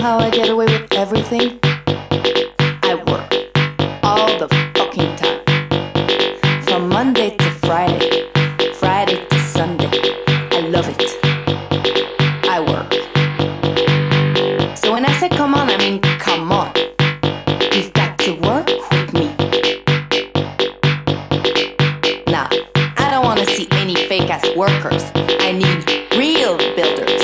how I get away with everything? I work all the fucking time. From Monday to Friday, Friday to Sunday. I love it. I work. So when I say come on, I mean come on. You've got to work with me. Nah, I don't want to see any fake ass workers. I need real builders.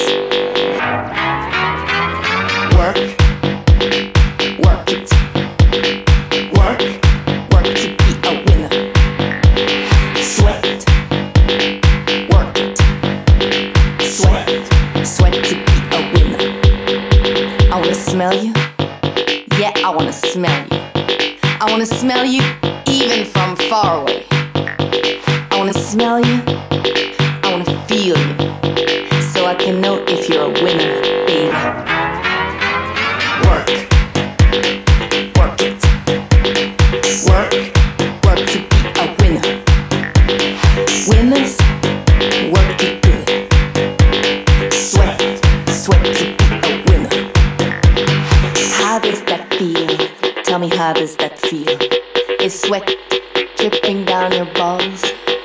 Work, work it. Work, work to be a winner. Sweat, work it. Sweat, sweat to be a winner. I wanna smell you. Yeah, I wanna smell you. I wanna smell you even from far away. I wanna smell you. I wanna feel you. So I can know if you're a winner, baby. Work, work it. Work, work to be a winner. Winners, work it good. Sweat, sweat to be a winner. How does that feel? Tell me, how does that feel? Is sweat dripping down your balls?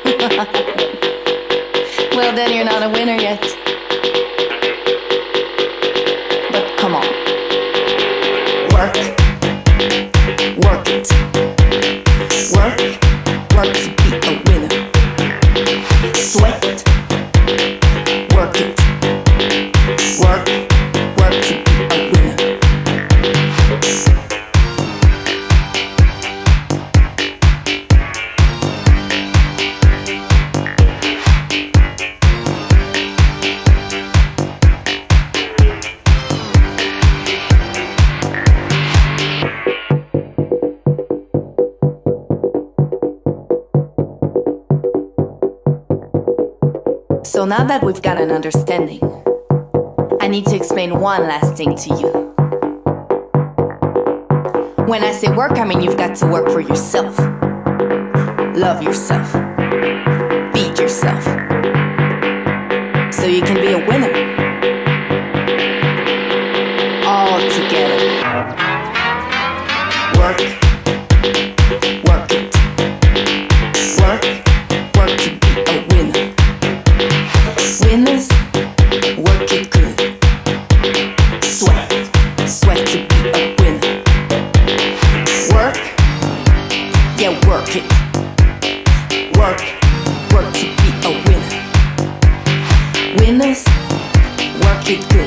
Well, then you're not a winner yet. But come on. Work, work it. Work, work to be a winner. Sweat, work it. Work, work to be a winner. So now that we've got an understanding, I need to explain one last thing to you. When I say work, I mean you've got to work for yourself. Love yourself. Feed yourself. So you can be a winner. All together. Work. Work it. Work. Work to be a winner. Winners, work it good. Sweat, sweat to be a winner. Work, yeah, work it. Work, work to be a winner. Winners, work it good.